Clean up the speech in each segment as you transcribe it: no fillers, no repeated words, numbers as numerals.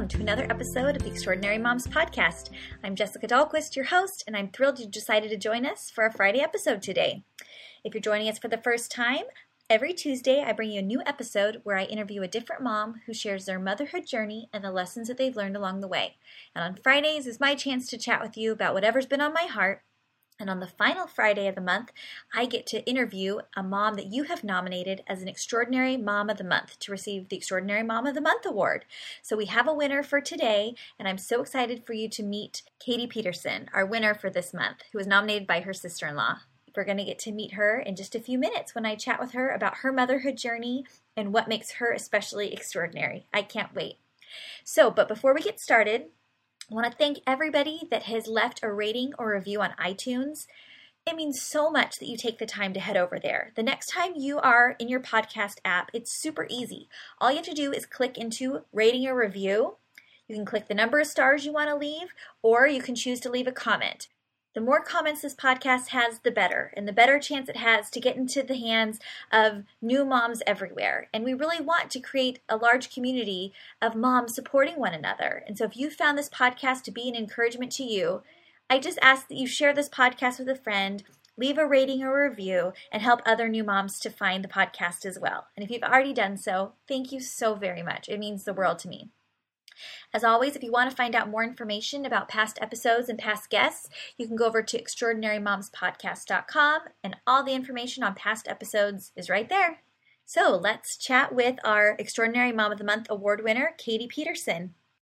welcome to another episode of the Extraordinary Moms Podcast. I'm Jessica Dahlquist, your host, and I'm thrilled you decided to join us for a Friday episode today. If you're joining us for the first time, every Tuesday I bring you a new episode where I interview a different mom who shares their motherhood journey and the lessons that they've learned along the way. And on Fridays is my chance to chat with you about whatever's been on my heart. And on the final Friday of the month, I get to interview a mom that you have nominated as an Extraordinary Mom of the Month to receive the Extraordinary Mom of the Month award. So we have a winner for today, and I'm so excited for you to meet Katie Peterson, our winner for this month, who was nominated by her sister-in-law. We're going to get to meet her in just a few minutes when I chat with her about her motherhood journey and what makes her especially extraordinary. I can't wait. But before we get started, I want to thank everybody that has left a rating or review on iTunes. It means so much that you take the time to head over there. The next time you are in your podcast app, it's super easy. All you have to do is click into rating or review. You can click the number of stars you want to leave, or you can choose to leave a comment. The more comments this podcast has, the better, and the better chance it has to get into the hands of new moms everywhere. And we really want to create a large community of moms supporting one another. And so if you found this podcast to be an encouragement to you, I just ask that you share this podcast with a friend, leave a rating or review, and help other new moms to find the podcast as well. And if you've already done so, thank you so very much. It means the world to me. As always, if you want to find out more information about past episodes and past guests, you can go over to extraordinarymomspodcast.com, and all the information on past episodes is right there. So let's chat with our Extraordinary Mom of the Month award winner, Katie Peterson.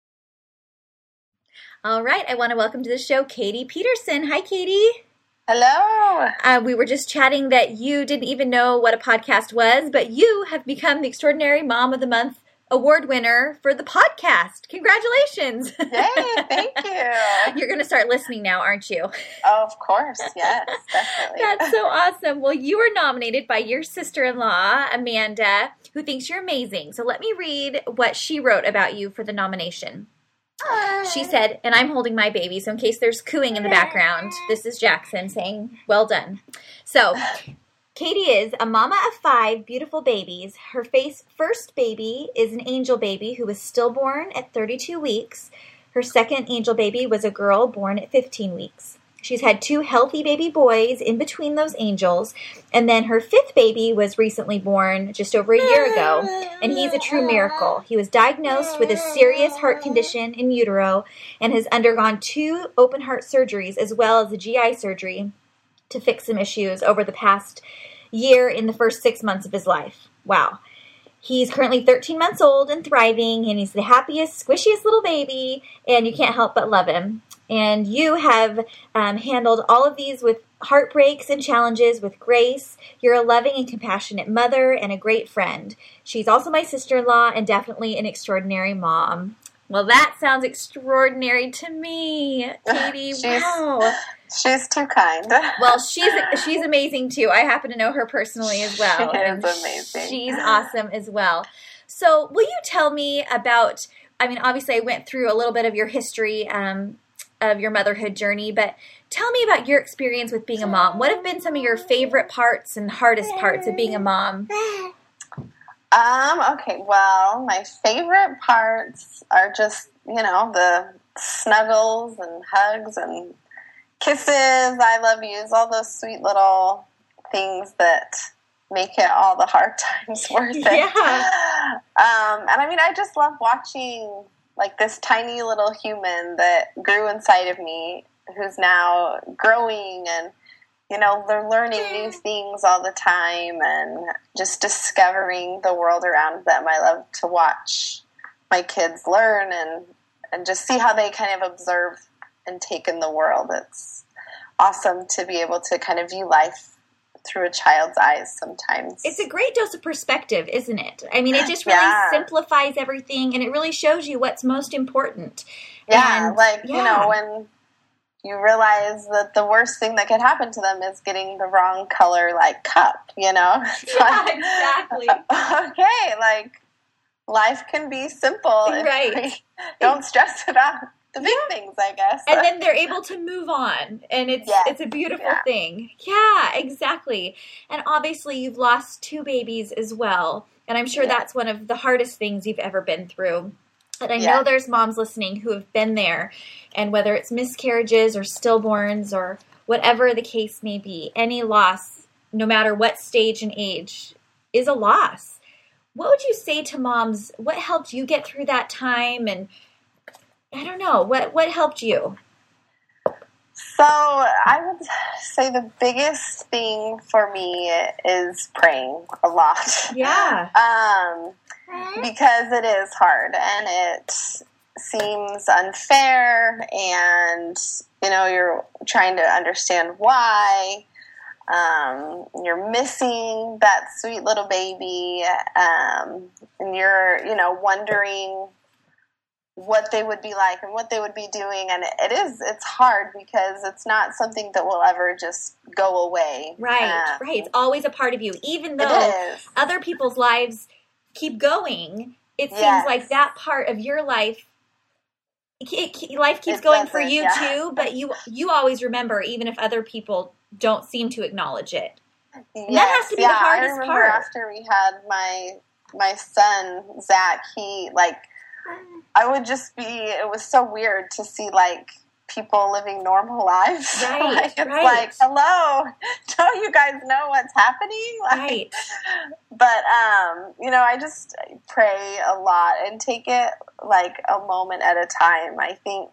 All right, I want to welcome to the show Katie Peterson. Hi, Katie. Hello. We were just chatting that you didn't even know what a podcast was, but you have become the Extraordinary Mom of the Month award winner for the podcast. Congratulations. Yay, thank you. You're going to start listening now, aren't you? Oh, of course. Yes, definitely. That's so awesome. Well, you were nominated by your sister-in-law, Amanda, who thinks you're amazing. So let me read what she wrote about you for the nomination. She said, and I'm holding my baby, so in case there's cooing in the background, this is Jackson saying, well done. So Katie is a mama of 5 beautiful babies. Her first baby is an angel baby who was stillborn at 32 weeks. Her second angel baby was a girl born at 15 weeks. She's had 2 healthy baby boys in between those angels. And then her 5th baby was recently born just over a year ago. And he's a true miracle. He was diagnosed with a serious heart condition in utero and has undergone 2 open heart surgeries as well as a GI surgery to fix some issues over the past year in the first 6 months of his life. Wow. He's currently 13 months old and thriving, and he's the happiest, squishiest little baby, and you can't help but love him. And you have handled all of these with heartbreaks and challenges with grace. You're a loving and compassionate mother and a great friend. She's also my sister-in-law and definitely an extraordinary mom. Well, that sounds extraordinary to me, Katie. Wow. She's too kind. Well, she's amazing, too. I happen to know her personally as well. She is amazing. She's awesome as well. So will you tell me about, obviously I went through a little bit of your history of your motherhood journey, but tell me about your experience with being a mom. What have been some of your favorite parts and hardest parts of being a mom? Okay, well, my favorite parts are just, the snuggles and hugs and kisses, I love yous, all those sweet little things that make it all the hard times worth it. Yeah. I just love watching, this tiny little human that grew inside of me, who's now growing and, they're learning new things all the time and just discovering the world around them. I love to watch my kids learn and just see how they kind of observe and take in the world. It's awesome to be able to kind of view life through a child's eyes sometimes. It's a great dose of perspective, isn't it? It just really simplifies everything, and it really shows you what's most important. Yeah, when you realize that the worst thing that could happen to them is getting the wrong color, cup, Exactly. Okay, life can be simple. Right. Don't stress about the big things, I guess. And then they're able to move on, and it's a beautiful thing. Yeah, exactly. And obviously you've lost 2 babies as well, and I'm sure that's one of the hardest things you've ever been through. But I know there's moms listening who have been there, and whether it's miscarriages or stillborns or whatever the case may be, any loss, no matter what stage and age, is a loss. What would you say to moms? What helped you get through that time? And I don't know, what helped you? So I would say the biggest thing for me is praying a lot. Yeah. Because it is hard and it seems unfair, and you're trying to understand why. You're missing that sweet little baby, and you're wondering what they would be like and what they would be doing, and it's hard because it's not something that will ever just go away. Right. It's always a part of you, even though other people's lives keep going. It seems like that part of your life, life keeps going for you too, but you always remember, even if other people don't seem to acknowledge it. And that has to be the hardest part. I remember after we had my son Zach, I would just it was so weird to see people living normal lives. Right, hello, don't you guys know what's happening? Right. But, I just pray a lot and take it a moment at a time. I think,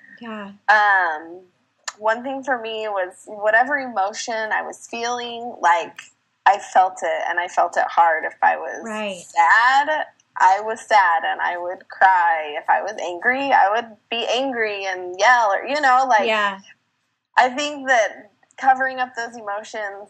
one thing for me was whatever emotion I was feeling, I felt it, and I felt it hard. If I was sad, I was sad and I would cry. If I was angry, I would be angry and yell, or I think that covering up those emotions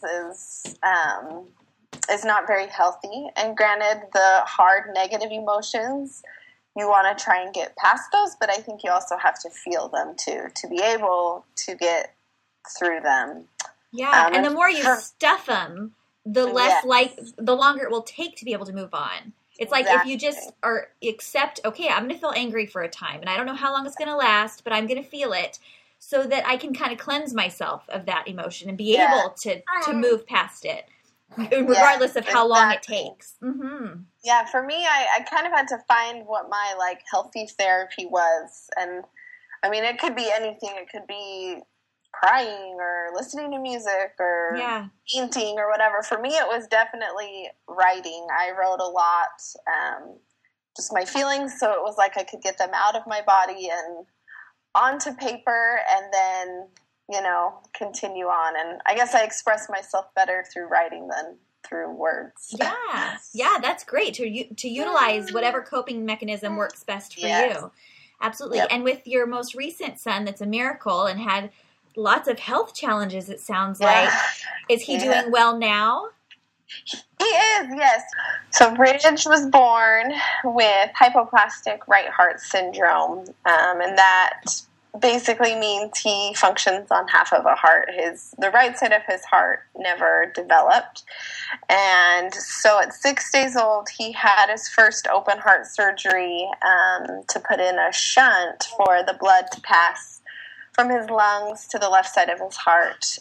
is not very healthy. And granted, the hard negative emotions, you want to try and get past those, but I think you also have to feel them too, to be able to get through them. Yeah, and the more you stuff them, the less the longer it will take to be able to move on. It's like if you just accept, okay, I'm going to feel angry for a time, and I don't know how long it's going to last, but I'm going to feel it so that I can kind of cleanse myself of that emotion and be able to move past it, regardless of how long it takes. Mm-hmm. Yeah, for me, I kind of had to find what my healthy therapy was, and I mean, it could be anything. It could be crying or listening to music or painting or whatever. For me, it was definitely writing. I wrote a lot, just my feelings, so it was I could get them out of my body and onto paper, and then continue on. And I guess I express myself better through writing than through words. Yeah, that's great to utilize whatever coping mechanism works best for you. Absolutely. Yep. And with your most recent son, that's a miracle and had lots of health challenges, it sounds like. Is he doing well now? He is, yes. So Bridge was born with hypoplastic right heart syndrome, and that basically means he functions on half of a heart. The right side of his heart never developed. And so at 6 days old, he had his first open heart surgery to put in a shunt for the blood to pass from his lungs to the left side of his heart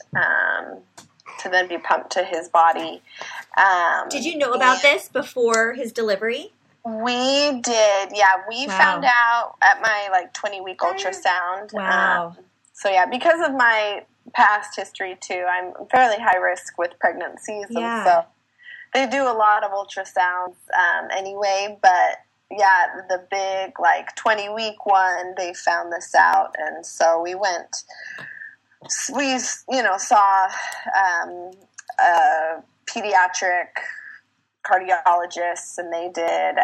to then be pumped to his body. Did you know about this before his delivery? We did, yeah. We found out at my 20-week ultrasound. Wow. So yeah, because of my past history too, I'm fairly high risk with pregnancies, and so they do a lot of ultrasounds anyway. But yeah, the big 20-week one, they found this out, and so we went. We saw a pediatric cardiologists, and they did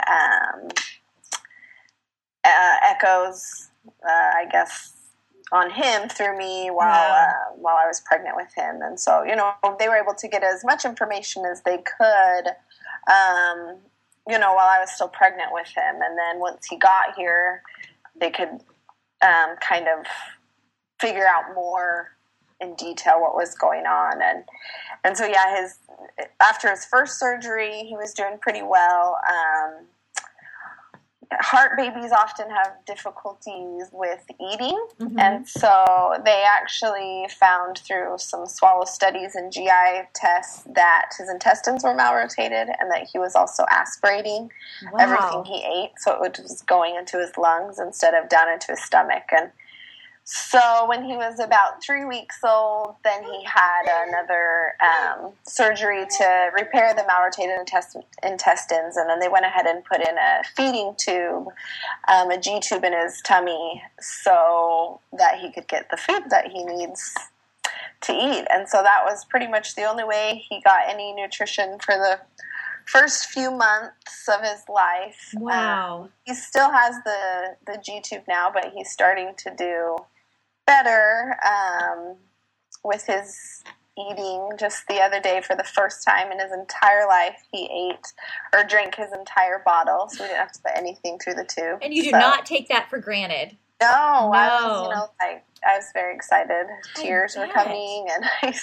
echoes, I guess, on him through me while I was pregnant with him. And so, they were able to get as much information as they could, while I was still pregnant with him. And then once he got here, they could kind of figure out more in detail what was going on. And so, yeah, after his first surgery, he was doing pretty well. heart babies often have difficulties with eating, and so they actually found through some swallow studies and GI tests that his intestines were malrotated and that he was also aspirating everything he ate, so it was going into his lungs instead of down into his stomach. And so when he was about 3 weeks old, then he had another surgery to repair the malrotated intestines, and then they went ahead and put in a feeding tube, a G-tube in his tummy, so that he could get the food that he needs to eat. And so that was pretty much the only way he got any nutrition for the first few months of his life. Wow. He still has the G-tube now, but he's starting to do better with his eating. Just the other day, for the first time in his entire life, he ate or drank his entire bottle, so we didn't have to put anything through the tube. And you do not take that for granted. No. I was very excited. Tears were coming, and he's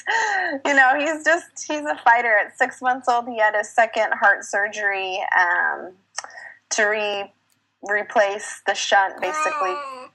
a fighter. At 6 months old, he had his second heart surgery to replace the shunt, basically.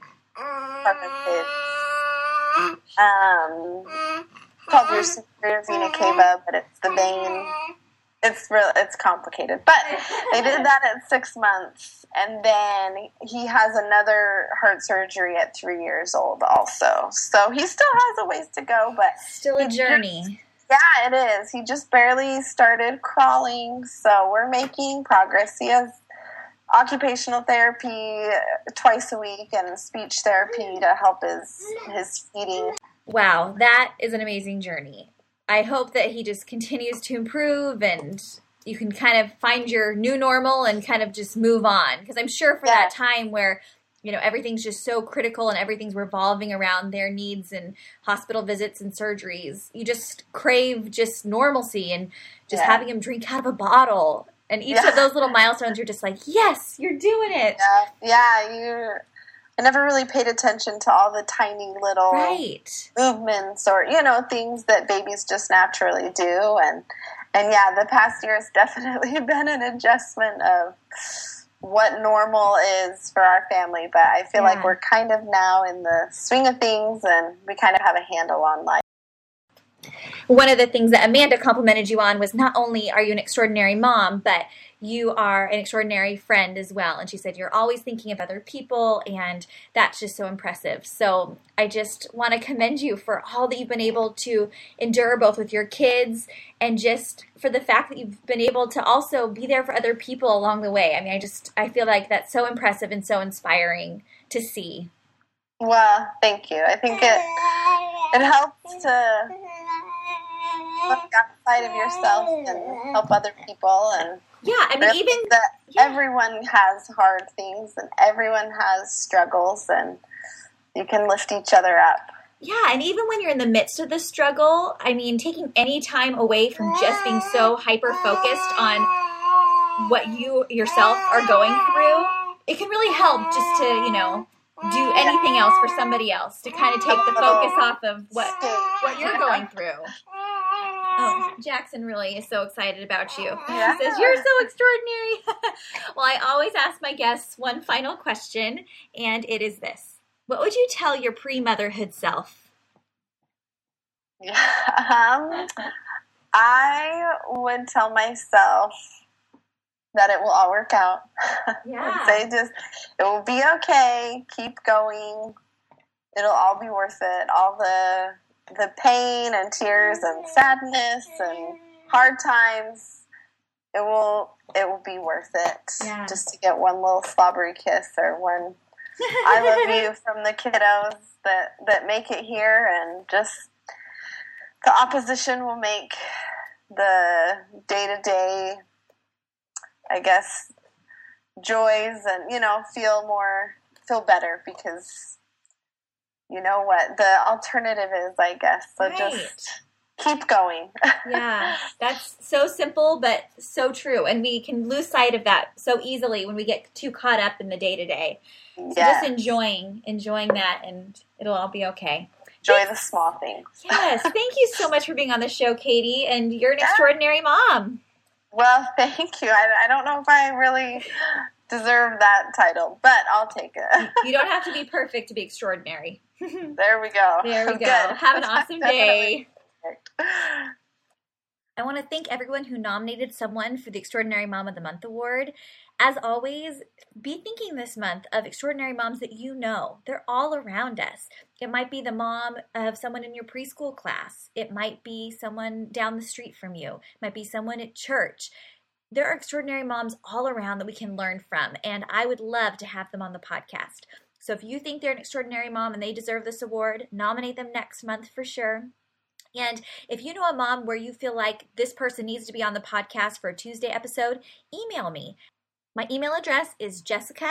Called your superior vena cava, but it's the vein. It's complicated, but they did that at 6 months, and then he has another heart surgery at 3 years old also. So he still has a ways to go, but still a journey. Yeah, it is. He just barely started crawling, so we're making progress. He has occupational therapy twice a week and speech therapy to help his feeding. Wow, that is an amazing journey. I hope that he just continues to improve and you can kind of find your new normal and kind of just move on. Because I'm sure for that time where, everything's just so critical and everything's revolving around their needs and hospital visits and surgeries, you just crave just normalcy and just having him drink out of a bottle. And each of those little milestones, you're just like, yes, you're doing it. I never really paid attention to all the tiny little movements or, things that babies just naturally do. And the past year has definitely been an adjustment of what normal is for our family. But I feel like we're kind of now in the swing of things and we kind of have a handle on life. One of the things that Amanda complimented you on was not only are you an extraordinary mom, but you are an extraordinary friend as well. And she said you're always thinking of other people, and that's just so impressive. So I just want to commend you for all that you've been able to endure, both with your kids and just for the fact that you've been able to also be there for other people along the way. I mean, I feel like that's so impressive and so inspiring to see. Well, thank you. I think it helps to look outside of yourself and help other people, and everyone has hard things and everyone has struggles, and you can lift each other up. Yeah, and even when you're in the midst of the struggle, I mean, taking any time away from just being so hyper-focused on what you yourself are going through, it can really help just to, do anything else for somebody else, to kind of take the focus off of what you're going through. Oh, Jackson really is so excited about you. Yeah. He says, you're so extraordinary. Well, I always ask my guests one final question, and it is this. What would you tell your pre-motherhood self? I would tell myself that it will all work out. Yeah. It will be okay. Keep going. It'll all be worth it. All the pain and tears and sadness and hard times, it will be worth it. Yeah. Just to get one little slobbery kiss or one I love you from the kiddos that make it here, and just the opposition will make the day-to-day, I guess, joys and, feel better, because you know what the alternative is, I guess. So just keep going. Yeah, that's so simple, but so true. And we can lose sight of that so easily when we get too caught up in the day-to-day. So just enjoying that, and it'll all be okay. Enjoy the small things. Yes. Thank you so much for being on the show, Katie. And you're an extraordinary mom. Well, thank you. I don't know if I really deserve that title, but I'll take it. You don't have to be perfect to be extraordinary. There we go. There we go. Good. Have an awesome day. I want to thank everyone who nominated someone for the Extraordinary Mom of the Month award. As always, be thinking this month of extraordinary moms that you know. They're all around us. It might be the mom of someone in your preschool class. It might be someone down the street from you. It might be someone at church. There are extraordinary moms all around that we can learn from, and I would love to have them on the podcast. So if you think they're an extraordinary mom and they deserve this award, nominate them next month for sure. And if you know a mom where you feel like this person needs to be on the podcast for a Tuesday episode, email me. My email address is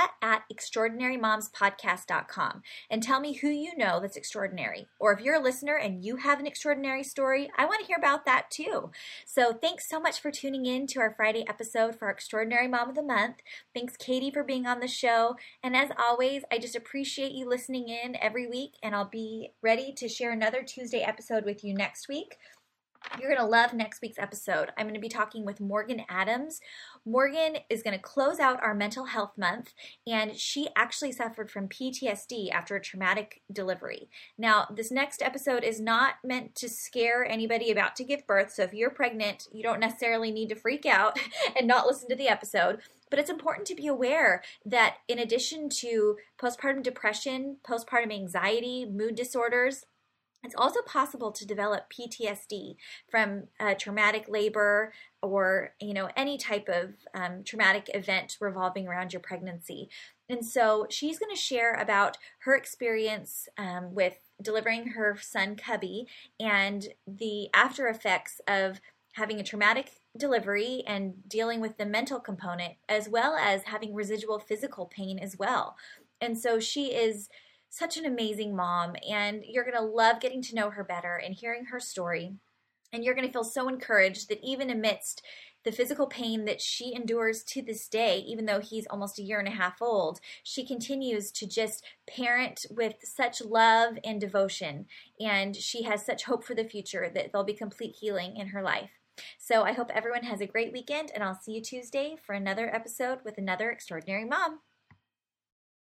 jessica@extraordinarymomspodcast.com, and tell me who you know that's extraordinary. Or if you're a listener and you have an extraordinary story, I want to hear about that too. So thanks so much for tuning in to our Friday episode for our Extraordinary Mom of the Month. Thanks, Katie, for being on the show. And as always, I just appreciate you listening in every week, and I'll be ready to share another Tuesday episode with you next week. You're going to love next week's episode. I'm going to be talking with Morgan Adams. Morgan is going to close out our mental health month, and she actually suffered from PTSD after a traumatic delivery. Now, this next episode is not meant to scare anybody about to give birth, so if you're pregnant, you don't necessarily need to freak out and not listen to the episode. But it's important to be aware that in addition to postpartum depression, postpartum anxiety, mood disorders, it's also possible to develop PTSD from traumatic labor or, any type of traumatic event revolving around your pregnancy. And so she's going to share about her experience with delivering her son, Cubby, and the after effects of having a traumatic delivery and dealing with the mental component, as well as having residual physical pain as well. And so she is such an amazing mom, and you're going to love getting to know her better and hearing her story. And you're going to feel so encouraged that even amidst the physical pain that she endures to this day, even though he's almost a year and a half old, she continues to just parent with such love and devotion. And she has such hope for the future that there'll be complete healing in her life. So I hope everyone has a great weekend, and I'll see you Tuesday for another episode with another extraordinary mom.